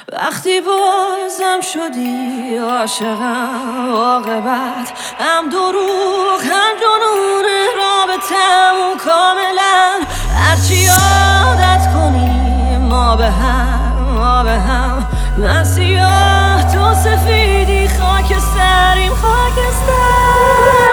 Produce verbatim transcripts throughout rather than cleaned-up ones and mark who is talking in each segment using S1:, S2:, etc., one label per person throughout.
S1: وقتی بازم شدی عاشقم، عاقبت هم دروغ هم جنون رابطمون کاملا. هرچی عادت کنی ما به هم، ما به هم، من سیاه تو سفیدی، خاکستریم خاکستر.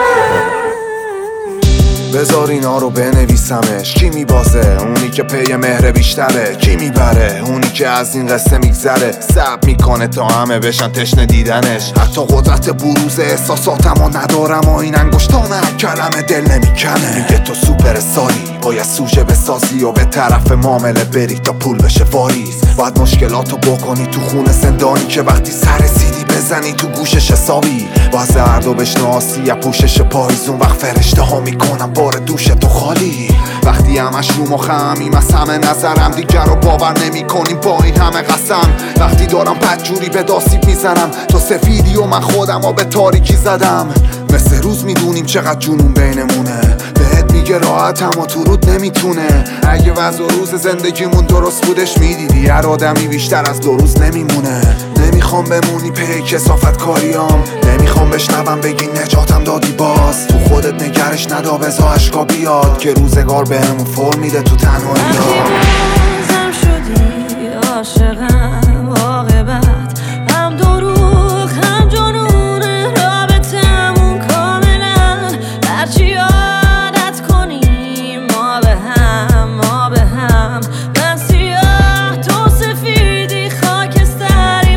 S2: بذار اینا رو بنویسمش. کی میبازه؟ اونی که پی مهر بیشتره. کی میبره؟ اونی که از این قصه میگذره. صبر میکنه تا همه بشن تشنه دیدنش. حتی قدرت بروز احساساتمو ندارم و این انگشتانه کلمه دل نمیکنه. میگه تو سوپر استاری، باید سوژه بسازی و به طرف معامله بری تا پول بشه واریز. باید مشکلاتو بکنی تو خونه زندانی که وقتی سر سیدی بزنی تو گوشش حسابی. باید زردو بشناسی یا پوشش پاییزون وقت فرشته ها میکنم بار دوش تو خالی. وقتی همش رو مخمیم از همه نظرم، دیگر رو باور نمی کنیم با این همه قسم. وقتی دارم بدجوری به داسیب میزنم، تو سفیدی و من خودم و به تاریکی زدم. مثل روز میدونیم چقدر جنون بینمونه، بهت میگه راحت اما تو رود نمیتونه. اگه وضع و روز زندگیمون درست بودش میدیدی هر آدمی بیشتر از دو روز نمیمونه. نمیخوام بمونی پی کسافت کاریام، نمیخوام بشنوم بگی نجاتم دادی باز. تو خودت نگرش ندا بزا اشکا بیاد که روزگار بهمون فر میده تو تنهایی.
S1: بازم شدی عاشقم، عاقبت هم دروغ هم جنون رابطمون کاملا. هرچی عادت کنی ما به هم، ما به هم، من سیاه تو سفیدی، خاکستریم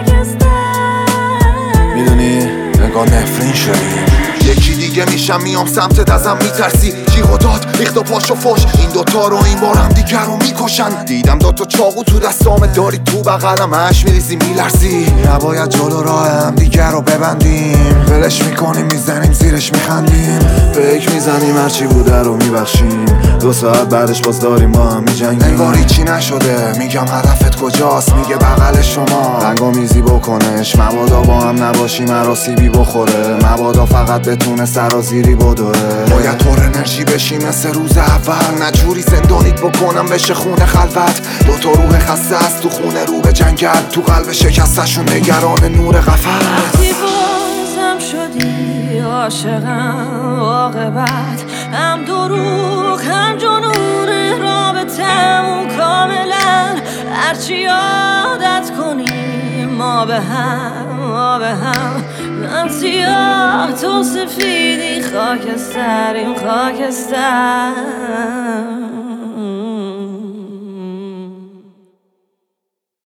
S1: خاکستر.
S2: میدونی انگار نفرین شدیم. یکی دیگه میشم میام سمتت ازم میترسی. جیغ و داد ریخت و پاش و فش، این دوتا رو این بار هم دیگر رو میکشن. دیدم دوتا چاقو تو دستامه داری تو بغلم هش میریزی میلرزی. نباید جلو راه هم دیگر رو ببندیم، ولش میکنیم میزنیم زیرش میخندیم. فکر میزنیم هرچی بوده رو میبخشیم، دو ساعت بعدش باز داریم با هم میجنگیم. انگار هیچی نشده، میگم هدفت کجاست؟ میگه بغل شما رنگا میزی بکنش. مبادا با هم نباشی مرا سیبی بخوره، مبادا فقط بتونه سرازیری بدوه. باید پر انرژی بشی مثل روز اول، نجوری زندانیت بکنم بشه خونه خلوت. دوتا روح خسته است تو خونه رو به جنگل، تو قلب شکستشون نگران نور قفس.
S1: وقتی بازم شدی عاشقم، عاقبت هم دروغ هم جنون رابطمون کاملا. هرچی عادت کنی ما به هم، ما به هم، من سیاه تو سفیدی، خاکستریم خاکستر.